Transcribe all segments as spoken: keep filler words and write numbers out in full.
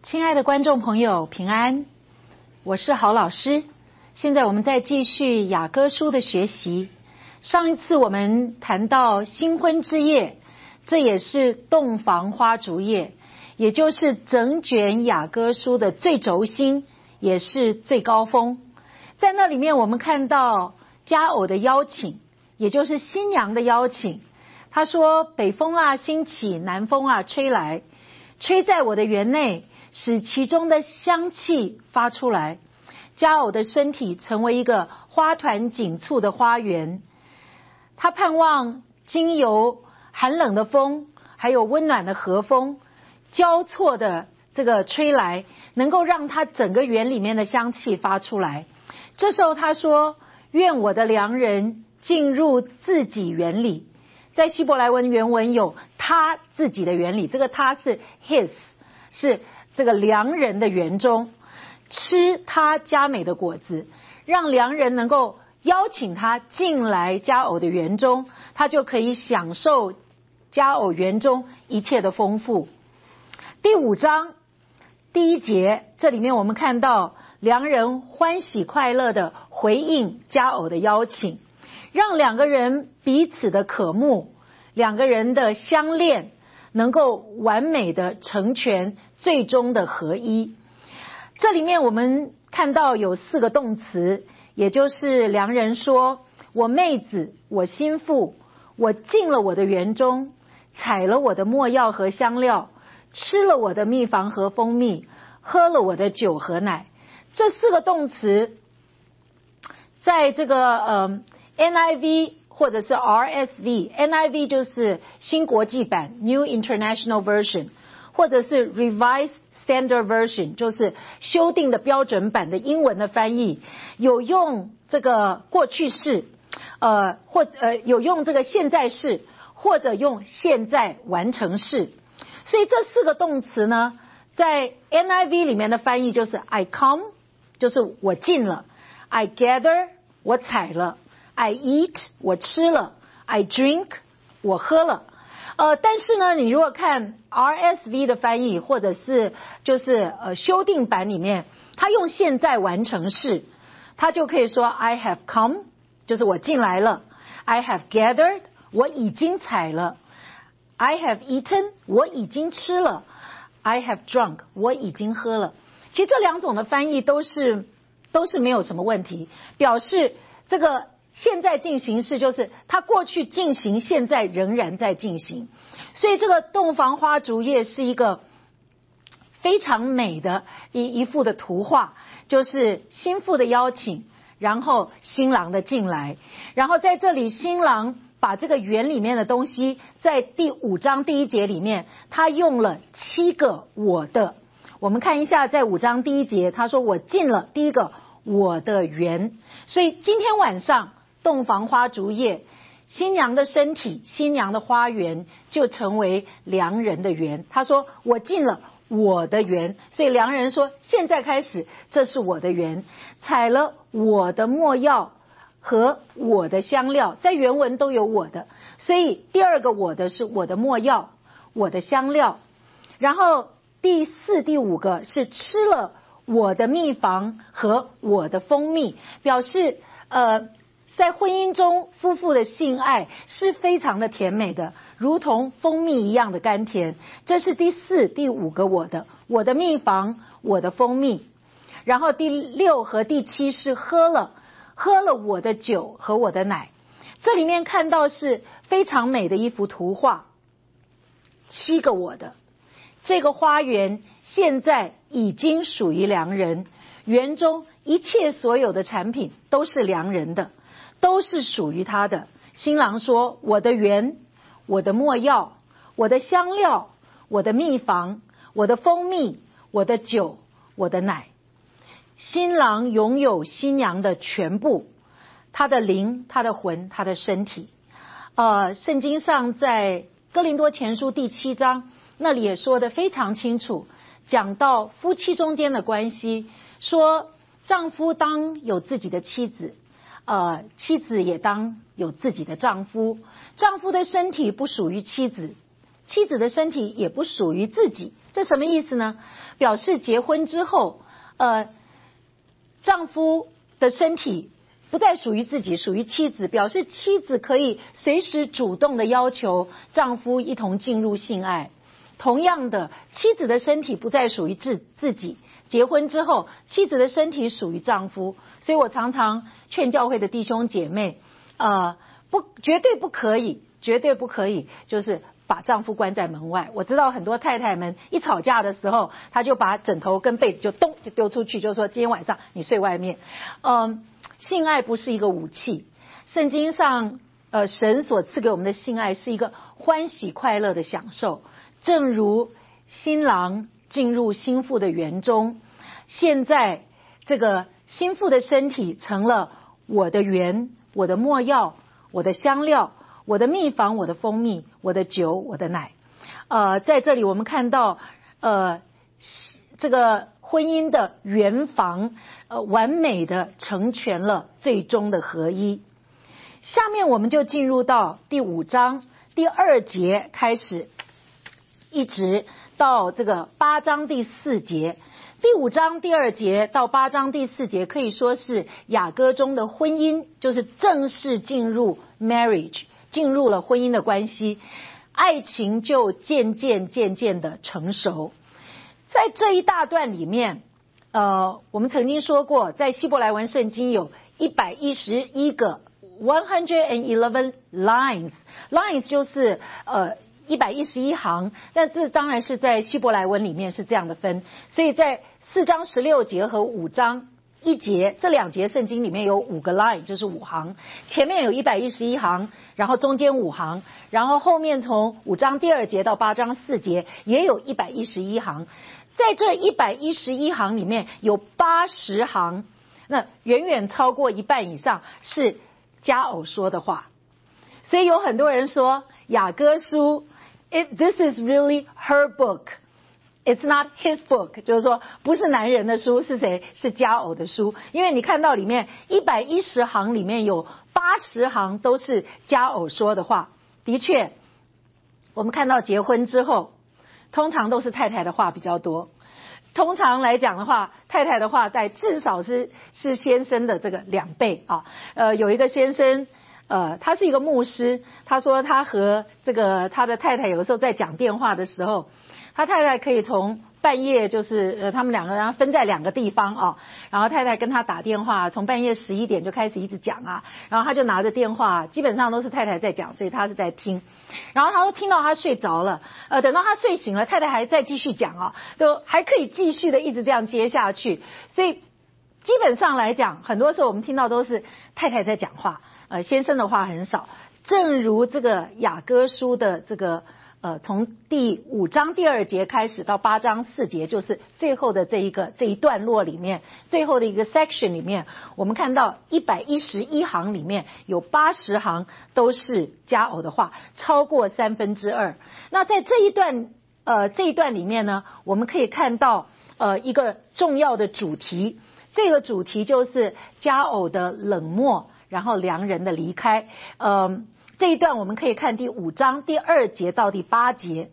亲爱的观众朋友，平安，我是郝老师。现在我们再继续雅歌书的学习。上一次我们谈到新婚之夜，这也是洞房花烛夜，也就是整卷雅歌书的最轴心，也是最高峰。在那里面我们看到佳偶的邀请，也就是新娘的邀请。他说，北风啊兴起，南风啊吹来，吹在我的园内，使其中的香气发出来。佳偶的身体成为一个花团锦簇的花园。他盼望经由寒冷的风还有温暖的和风交错的这个吹来，能够让他整个园里面的香气发出来。这时候他说，愿我的良人进入自己园里。在希伯来文原文有他自己的园里，这个他是 his， 是这个良人的园中，吃他佳美的果子，让良人能够邀请他进来佳偶的园中，他就可以享受佳偶园中一切的丰富。第五章第一节，这里面我们看到良人欢喜快乐的回应佳偶的邀请，让两个人彼此的渴慕，两个人的相恋能够完美的成全，最终的合一。这里面我们看到有四个动词，也就是良人说，我妹子，我心腹，我进了我的园中，采了我的没药和香料，吃了我的蜜房和蜂蜜，喝了我的酒和奶。这四个动词在这个呃 N I V 或者是 R S V， N I V 就是新国际版 New International Version， 或者是 Revised Standard Version， 就是修订的标准版的英文的翻译，有用这个过去式，呃或呃有用这个现在式，或者用现在完成式。所以这四个动词呢，在 N I V 里面的翻译就是 I come， 就是我进了， I gather， 我采了， I eat， 我吃了， I drink， 我喝了。呃，但是呢，你如果看 R S V 的翻译，或者是就是呃修订版里面，它用现在完成式，它就可以说 I have come， 就是我进来了， I have gathered， 我已经采了， I have eaten， 我已经吃了， I have drunk， 我已经喝了。其实这两种的翻译都是都是没有什么问题，表示这个现在进行式就是它过去进行，现在仍然在进行。所以这个洞房花烛夜是一个非常美的一一幅的图画，就是新妇的邀请，然后新郎的进来，然后在这里新郎把这个园里面的东西，在第五章第一节里面他用了七个我的。我们看一下，在五章第一节他说，我进了第一个我的园。所以今天晚上洞房花烛夜，新娘的身体，新娘的花园就成为良人的园。他说我进了我的园，所以良人说现在开始这是我的园，采了我的没药和我的香料，在原文都有我的，所以第二个我的是我的没药，我的香料。然后第四第五个是吃了我的蜜房和我的蜂蜜，表示呃在婚姻中夫妇的性爱是非常的甜美的，如同蜂蜜一样的甘甜。这是第四第五个我的，我的蜜房，我的蜂蜜。然后第六和第七是喝了喝了我的酒和我的奶。这里面看到是非常美的一幅图画，七个我的。这个花园现在已经属于良人，园中一切所有的产品都是良人的，都是属于他的。新郎说，我的园，我的没药，我的香料，我的蜜房，我的蜂蜜，我的酒，我的奶。新郎拥有新娘的全部，他的灵，他的魂，他的身体。呃，圣经上在哥林多前书第七章那里也说得非常清楚，讲到夫妻中间的关系，说丈夫当有自己的妻子，呃，妻子也当有自己的丈夫，丈夫的身体不属于妻子，妻子的身体也不属于自己， 这什么意思呢？表示结婚之后，呃，丈夫的身体不再属于自己，属于妻子，表示妻子可以随时主动的要求丈夫一同进入性爱。同样的，妻子的身体不再属于自自己，结婚之后，妻子的身体属于丈夫。所以我常常劝教会的弟兄姐妹，呃，不，绝对不可以，绝对不可以，就是把丈夫关在门外。我知道很多太太们一吵架的时候，她就把枕头跟被子就咚就丢出去，就说今天晚上你睡外面。嗯，性爱不是一个武器，圣经上呃神所赐给我们的性爱是一个欢喜快乐的享受，正如新郎进入新妇的园中，现在这个新妇的身体成了我的园，我的没药，我的香料，我的蜜房，我的蜂蜜，我的酒，我的奶。呃，在这里我们看到，呃，这个婚姻的圆房，呃，完美的成全了最终的合一。下面我们就进入到第五章第二节开始，一直到这个八章第四节。第五章第二节到八章第四节可以说是雅歌中的婚姻，就是正式进入 marriage， 进入了婚姻的关系，爱情就渐渐渐渐的成熟。在这一大段里面，呃，我们曾经说过，在希伯来文圣经有一百一十一个 one hundred eleven lines， lines 就是呃一百一十一行，但这当然是在希伯来文里面是这样的分，所以在四章十六节和五章一节这两节圣经里面有五个 line， 就是五行，前面有一百一十一行，然后中间五行，然后后面从五章第二节到八章四节也有一百一十一行，在这一百一十一行里面有八十行，那远远超过一半以上是佳偶说的话，所以有很多人说雅歌书It, this is really her book. It's not his book. 就是说不是男人的书，是谁？是佳偶的书。因为你看到里面一百一十行里面有八十行都是佳偶说的话。的确，我们看到结婚之后，通常都是太太的话比较多。通常来讲的话，太太的话在至少是是先生的这个两倍啊。呃，有一个先生。呃，他是一个牧师，他说他和这个他的太太有的时候在讲电话的时候，他太太可以从半夜就是呃他们两个人分在两个地方啊，然后太太跟他打电话，从半夜十一点就开始一直讲啊，然后他就拿着电话，基本上都是太太在讲，所以他是在听，然后他说听到他睡着了，呃，等到他睡醒了，太太还在继续讲啊，都还可以继续的一直这样接下去，所以基本上来讲，很多时候我们听到都是太太在讲话。呃，先生的话很少，正如这个雅歌书的这个呃，从第五章第二节开始到八章四节，就是最后的这一个这一段落里面，最后的一个 section 里面，我们看到一百一十一行里面有八十行都是佳偶的话，超过三分之二。那在这一段呃这一段里面呢，我们可以看到呃一个重要的主题，这个主题就是佳偶的冷漠。然后良人的离开，呃，这一段我们可以看第五章第二节到第八节，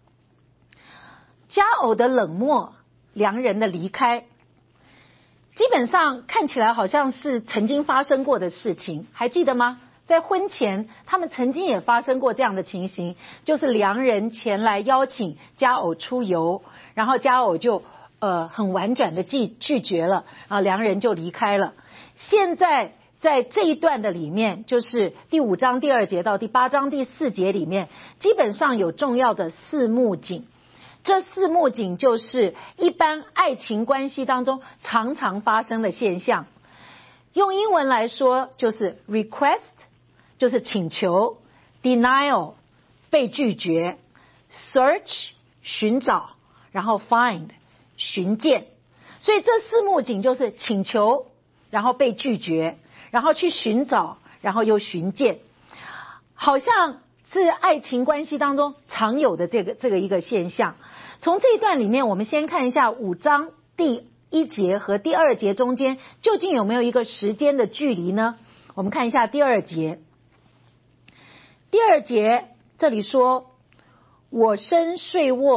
佳偶的冷漠，良人的离开，基本上看起来好像是曾经发生过的事情，还记得吗？在婚前，他们曾经也发生过这样的情形，就是良人前来邀请佳偶出游，然后佳偶就呃很婉转的拒拒绝了，然后良人就离开了。现在在这一段的里面，就是第五章第二节到第八章第四节里面，基本上有重要的四幕景。这四幕景就是一般爱情关系当中常常发生的现象。用英文来说，就是 request， 就是请求 ，denial， 被拒绝 ，search， 寻找，然后 find， 寻见。所以这四幕景就是请求，然后被拒绝。然后去寻找，然后又寻见，好像是爱情关系当中常有的这个这个一个现象。从这一段里面，我们先看一下五章第一节和第二节中间究竟有没有一个时间的距离呢？我们看一下第二节。第二节这里说：“我身睡卧，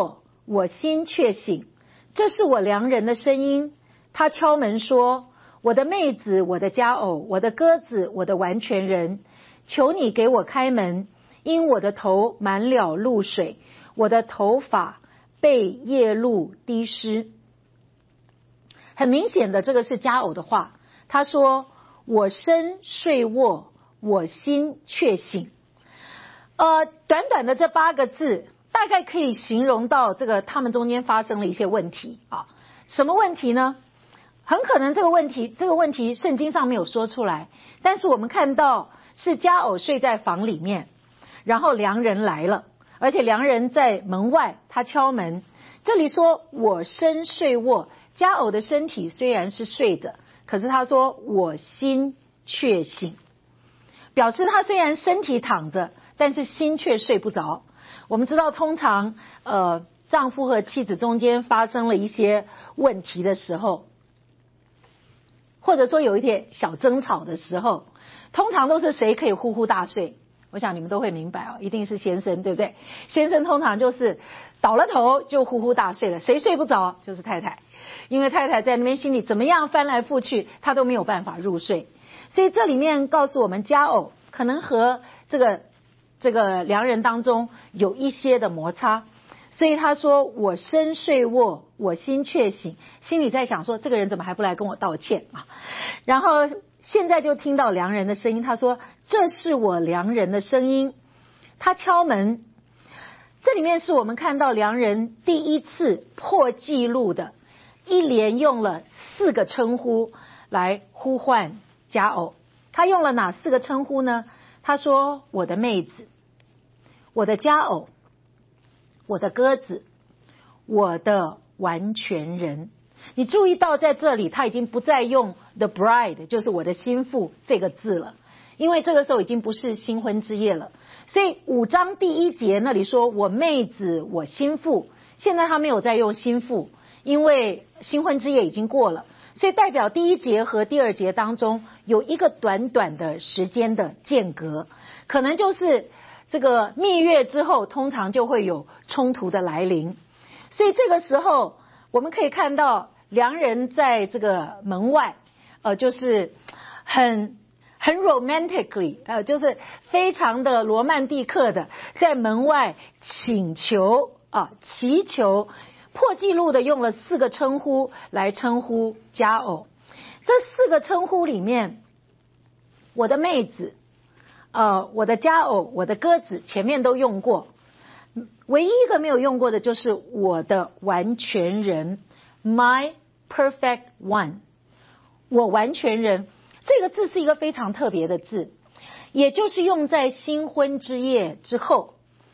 我心却醒，这是我良人的声音。他敲门说，我的妹子，我的佳偶，我的鸽子，我的完全人，求你给我开门，因我的头满了露水，我的头发被夜露滴湿。很明显的，这个是佳偶的话，他说我身睡卧，我心却醒。呃，短短的这八个字大概可以形容到这个他们中间发生了一些问题啊。什么问题呢？很可能这个问题这个问题圣经上没有说出来，但是我们看到是佳偶睡在房里面，然后良人来了，而且良人在门外，他敲门。这里说我身睡卧，佳偶的身体虽然是睡着，可是他说我心却醒，表示他虽然身体躺着，但是心却睡不着。我们知道通常呃丈夫和妻子中间发生了一些问题的时候，或者说有一点小争吵的时候，通常都是谁可以呼呼大睡？我想你们都会明白哦，一定是先生，对不对？先生通常就是倒了头就呼呼大睡了，谁睡不着就是太太，因为太太在那边心里怎么样翻来覆去，她都没有办法入睡。所以这里面告诉我们，佳偶可能和这个这个良人当中有一些的摩擦。所以他说我身睡卧，我心却醒，心里在想说这个人怎么还不来跟我道歉啊？然后现在就听到良人的声音，他说这是我良人的声音。他敲门，这里面是我们看到良人第一次破纪录的，一连用了四个称呼来呼唤佳偶。他用了哪四个称呼呢？他说我的妹子，我的佳偶，我的鸽子，我的完全人。你注意到在这里他已经不再用 the bride 就是我的心腹这个字了，因为这个时候已经不是新婚之夜了。所以五章第一节那里说我妹子我心腹，现在他没有再用心腹，因为新婚之夜已经过了，所以代表第一节和第二节当中有一个短短的时间的间隔，可能就是这个蜜月之后通常就会有冲突的来临。所以这个时候我们可以看到良人在这个门外呃，就是很很 romantically 呃，就是非常的罗曼蒂克的在门外请求啊，祈求，破纪录的用了四个称呼来称呼佳偶。这四个称呼里面，我的妹子呃，我的佳偶，我的鸽子前面都用过，唯一一个没有用过的就是我的完全人 my perfect one， 我完全人。这个字是一个非常特别的字，也就是用在新婚之夜之后。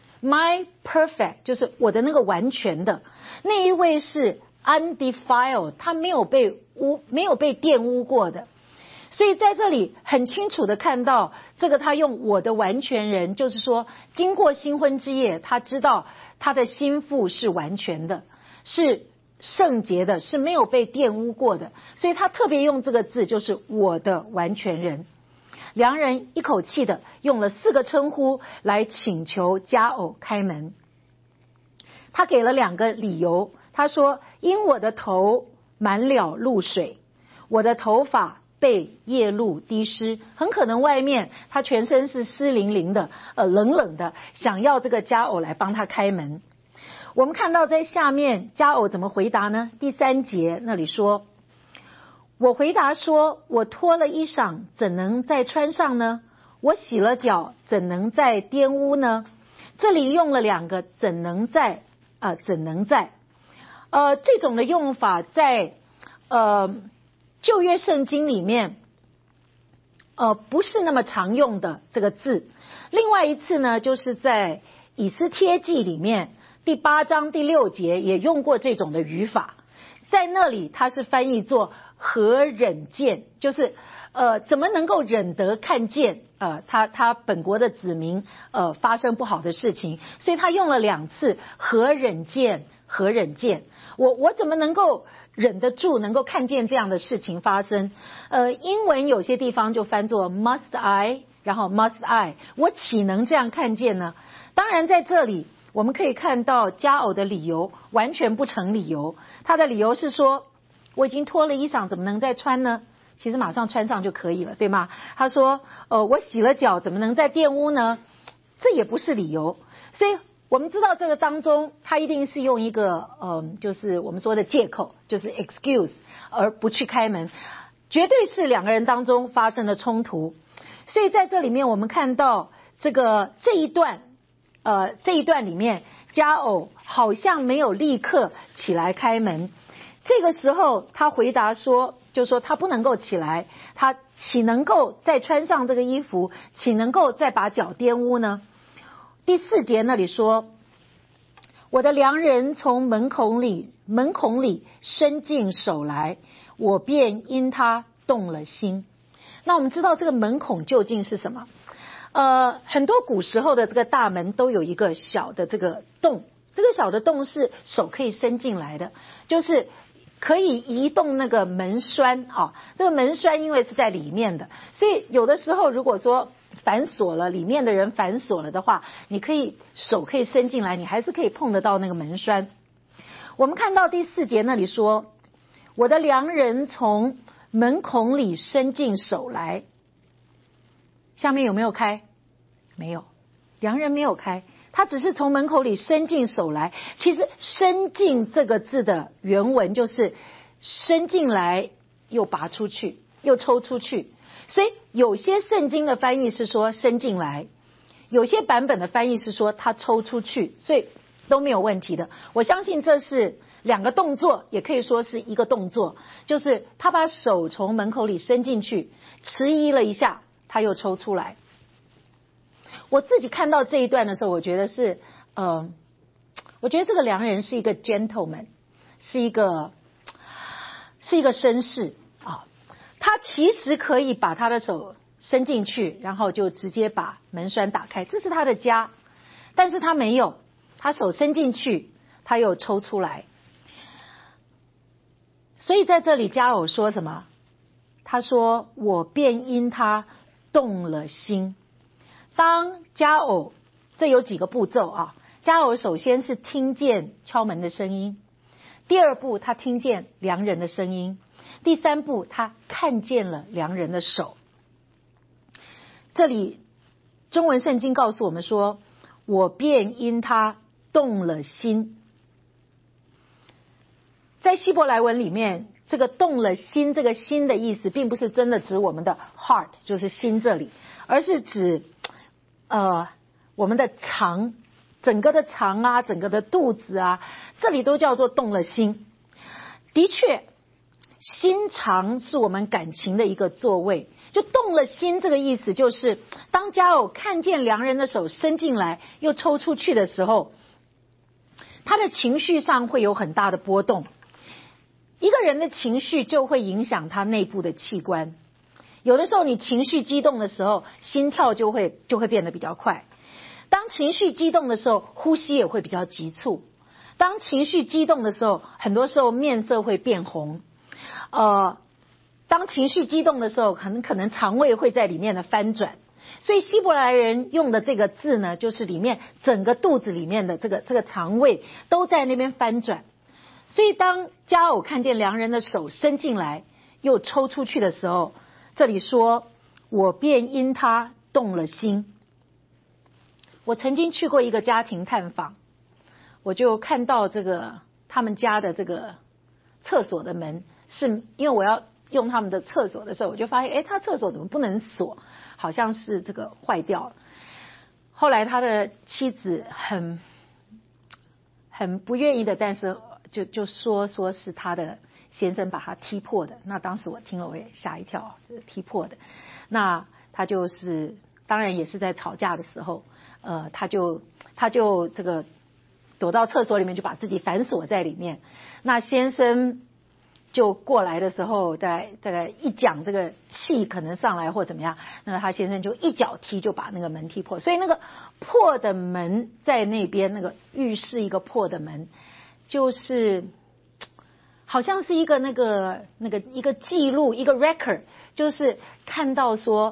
my perfect 就是我的那个完全的那一位是 undefiled， 他没有被污没有被玷污过的。所以在这里很清楚的看到这个他用我的完全人，就是说经过新婚之夜，他知道他的心腹是完全的，是圣洁的，是没有被玷污过的，所以他特别用这个字，就是我的完全人。良人一口气的用了四个称呼来请求佳偶开门。他给了两个理由，他说因我的头满了露水，我的头发被夜露滴湿，很可能外面他全身是湿淋淋的呃，冷冷的，想要这个佳偶来帮他开门。我们看到在下面佳偶怎么回答呢？第三节那里说，我回答说，我脱了衣裳怎能再穿上呢？我洗了脚怎能再玷污呢？这里用了两个怎能再啊、呃，怎能再呃，这种的用法在呃旧约圣经里面呃不是那么常用的这个字。另外一次呢，就是在以斯帖记里面第八章第六节也用过这种的语法，在那里它是翻译作何忍见，就是呃怎么能够忍得看见呃他他本国的子民呃发生不好的事情，所以他用了两次何忍见何忍见，我我怎么能够忍得住能够看见这样的事情发生。呃英文有些地方就翻作 must I， 然后 must I， 我岂能这样看见呢？当然在这里我们可以看到佳偶的理由完全不成理由。他的理由是说，我已经脱了衣裳，怎么能再穿呢？其实马上穿上就可以了，对吗？他说，呃，我洗了脚，怎么能再玷污呢？这也不是理由。所以我们知道这个当中，他一定是用一个，嗯、呃，就是我们说的借口，就是 excuse， 而不去开门，绝对是两个人当中发生了冲突。所以在这里面，我们看到这个这一段，呃，这一段里面，佳偶好像没有立刻起来开门。这个时候，他回答说，就说他不能够起来，他岂能够再穿上这个衣服，岂能够再把脚玷污呢？第四节那里说，我的良人从门孔里门孔里伸进手来，我便因他动了心。那我们知道这个门孔究竟是什么？呃，很多古时候的这个大门都有一个小的这个洞，这个小的洞是手可以伸进来的，就是可以移动那个门栓啊。这个门栓因为是在里面的，所以有的时候如果说反锁了，里面的人反锁了的话，你可以手可以伸进来，你还是可以碰得到那个门栓。我们看到第四节那里说，我的良人从门孔里伸进手来，下面有没有开？没有，良人没有开，他只是从门口里伸进手来。其实伸进这个字的原文就是伸进来又拔出去又抽出去，所以有些圣经的翻译是说伸进来，有些版本的翻译是说他抽出去，所以都没有问题的。我相信这是两个动作，也可以说是一个动作，就是他把手从门口里伸进去，迟疑了一下，他又抽出来。我自己看到这一段的时候，我觉得是，呃，我觉得这个良人是一个 gentleman， 是一个是一个绅士啊。他其实可以把他的手伸进去，然后就直接把门栓打开，这是他的家，但是他没有，他手伸进去，他又抽出来。所以在这里佳偶说什么？他说我便因他动了心。当佳偶，这有几个步骤啊？佳偶首先是听见敲门的声音，第二步他听见良人的声音，第三步他看见了良人的手。这里中文圣经告诉我们说，我便因他动了心。在希伯来文里面，这个动了心，这个心的意思并不是真的指我们的 heart， 就是心这里，而是指呃，我们的肠，整个的肠啊，整个的肚子啊，这里都叫做动了心。的确，心肠是我们感情的一个座位。就动了心这个意思，就是当佳偶看见良人的手伸进来又抽出去的时候，他的情绪上会有很大的波动。一个人的情绪就会影响他内部的器官。有的时候你情绪激动的时候，心跳就会就会变得比较快。当情绪激动的时候，呼吸也会比较急促。当情绪激动的时候，很多时候面色会变红。呃，当情绪激动的时候，很可能肠胃会在里面的翻转。所以希伯来人用的这个字呢，就是里面整个肚子里面的这个这个肠胃都在那边翻转。所以当佳偶看见良人的手伸进来又抽出去的时候，这里说我便因他动了心。我曾经去过一个家庭探访，我就看到这个他们家的这个厕所的门，是因为我要用他们的厕所的时候，我就发现诶他厕所怎么不能锁，好像是这个坏掉了。后来他的妻子很很不愿意的，但是就就说说是他的先生把他踢破的。那当时我听了我也吓一跳，踢破的。那他就是当然也是在吵架的时候，呃，他就他就这个躲到厕所里面，就把自己反锁在里面。那先生就过来的时候，大概大概一讲这个气可能上来或怎么样，那他先生就一脚踢就把那个门踢破。所以那个破的门在那边，那个浴室一个破的门，就是好像是一个那个那个一个记录，一个 record， 就是看到说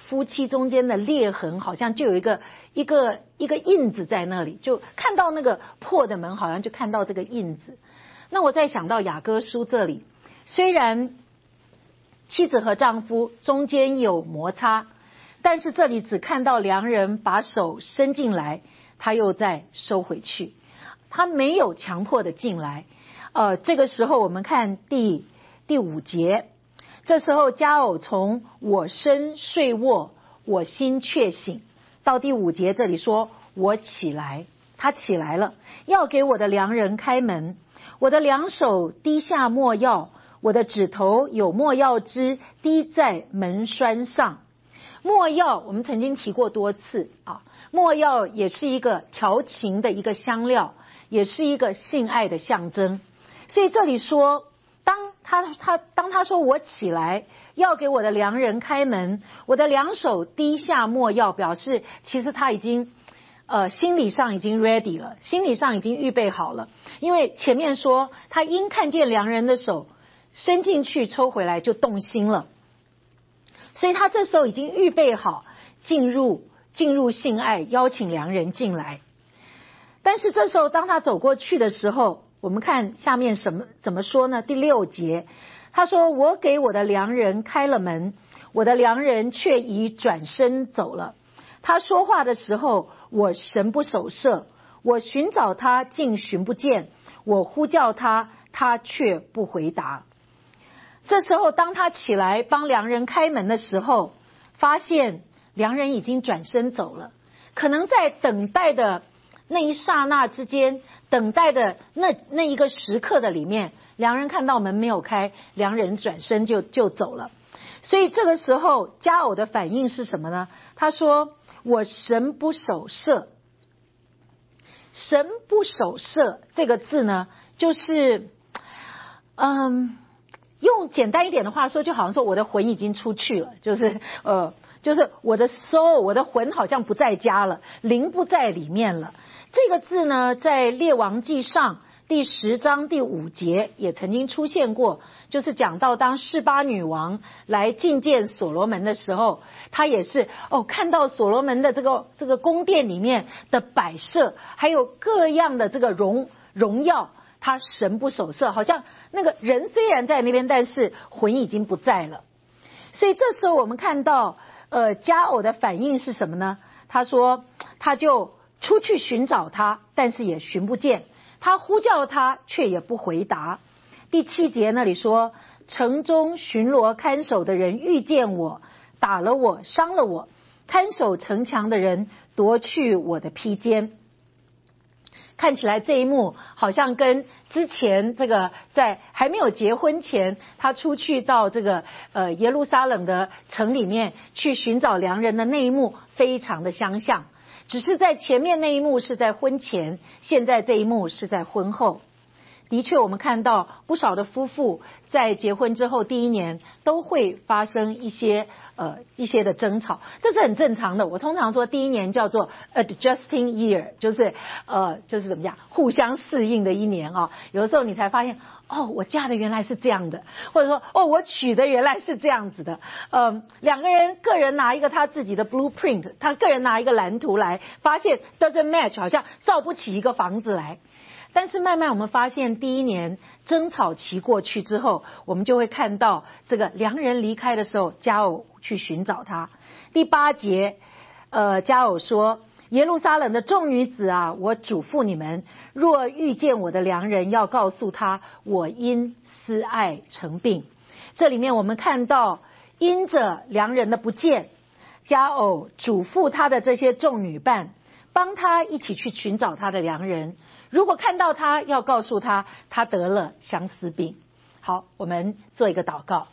夫妻中间的裂痕，好像就有一个一个一个印子在那里，就看到那个破的门，好像就看到这个印子。那我再想到雅歌书这里，虽然妻子和丈夫中间有摩擦，但是这里只看到良人把手伸进来，他又再收回去，他没有强迫的进来。呃，这个时候我们看第第五节，这时候佳偶从我身睡卧，我心却醒。到第五节这里说我起来，他起来了，要给我的良人开门。我的两手滴下没药，我的指头有没药汁滴在门栓上。没药我们曾经提过多次啊，没药也是一个调情的一个香料，也是一个性爱的象征。所以这里说，当他他当他说我起来要给我的良人开门，我的两手滴下没药，表示其实他已经呃心理上已经 ready 了，心理上已经预备好了。因为前面说他因看见良人的手伸进去抽回来就动心了，所以他这时候已经预备好进入进入性爱，邀请良人进来。但是这时候当他走过去的时候，我们看下面什么怎么说呢？第六节他说我给我的良人开了门，我的良人却已转身走了。他说话的时候我神不守舍，我寻找他竟寻不见，我呼叫他他却不回答。这时候当他起来帮良人开门的时候，发现良人已经转身走了。可能在等待的那一刹那之间，等待的那那一个时刻的里面，良人看到门没有开，良人转身就就走了。所以这个时候佳偶的反应是什么呢？他说我神不守舍。神不守舍这个字呢，就是嗯，用简单一点的话说，就好像说我的魂已经出去了，就是呃，就是我的 soul， 我的魂好像不在家了，灵不在里面了。这个字呢，在列王记上第十章第五节也曾经出现过，就是讲到当示巴女王来觐见所罗门的时候，她也是哦，看到所罗门的这个这个宫殿里面的摆设，还有各样的这个荣荣耀，她神不守舍，好像那个人虽然在那边，但是魂已经不在了。所以这时候我们看到呃佳偶的反应是什么呢？他说他就出去寻找他，但是也寻不见，他呼叫他却也不回答。第七节那里说，城中巡逻看守的人遇见我，打了我，伤了我，看守城墙的人夺去我的披肩。看起来这一幕好像跟之前这个在还没有结婚前，他出去到这个呃耶路撒冷的城里面去寻找良人的那一幕非常的相像，只是在前面那一幕是在婚前，现在这一幕是在婚后。的确我们看到不少的夫妇在结婚之后第一年都会发生一些呃一些的争吵，这是很正常的。我通常说第一年叫做 adjusting year， 就是呃就是怎么讲，互相适应的一年啊。有的时候你才发现哦，我嫁的原来是这样的，或者说哦，我娶的原来是这样子的。嗯、呃，两个人个人拿一个他自己的 blueprint， 他个人拿一个蓝图来，发现 doesn't match， 好像造不起一个房子来。但是慢慢我们发现，第一年争吵期过去之后，我们就会看到这个良人离开的时候，佳偶去寻找他。第八节呃，佳偶说，耶路撒冷的众女子啊，我嘱咐你们，若遇见我的良人，要告诉他，我因思爱成病。这里面我们看到因着良人的不见，佳偶嘱咐他的这些众女伴，帮他一起去寻找他的良人，如果看到他，要告诉他他得了相思病。好，我们做一个祷告。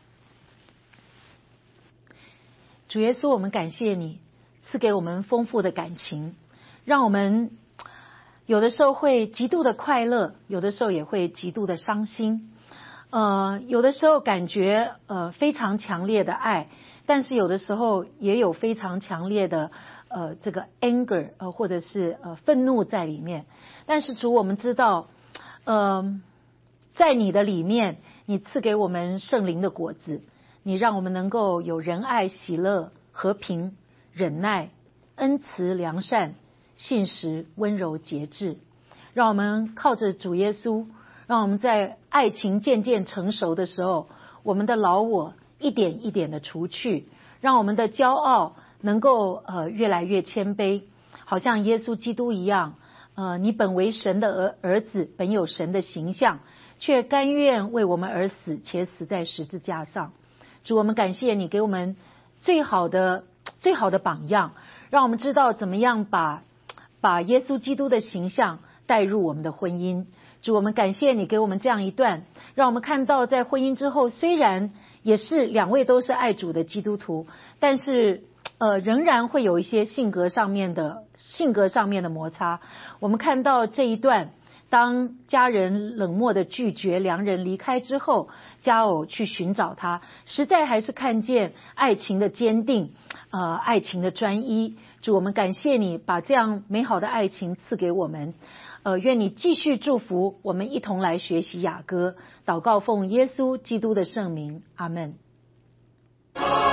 主耶稣，我们感谢你赐给我们丰富的感情，让我们有的时候会极度的快乐，有的时候也会极度的伤心，呃，有的时候感觉呃非常强烈的爱，但是有的时候也有非常强烈的呃这个 anger 呃或者是呃愤怒在里面。但是主，我们知道呃在你的里面，你赐给我们圣灵的果子，你让我们能够有仁爱、喜乐、 和平、忍耐、恩慈、良善、信实、温柔、节制。让我们靠着主耶稣，让我们在爱情渐渐成熟的时候，我们的老我一点一点的除去，让我们的骄傲能够呃越来越谦卑，好像耶稣基督一样。呃，你本为神的儿儿子，本有神的形象，却甘愿为我们而死，且死在十字架上。主，我们感谢你给我们最好的最好的榜样，让我们知道怎么样把把耶稣基督的形象带入我们的婚姻。主，我们感谢你给我们这样一段，让我们看到在婚姻之后，虽然也是两位都是爱主的基督徒，但是呃，仍然会有一些性格上面的性格上面的摩擦。我们看到这一段，当家人冷漠的拒绝良人离开之后，佳偶去寻找他，实在还是看见爱情的坚定，呃，爱情的专一。主，我们感谢你把这样美好的爱情赐给我们，呃，愿你继续祝福我们，一同来学习雅歌。祷告奉耶稣基督的圣名，阿们。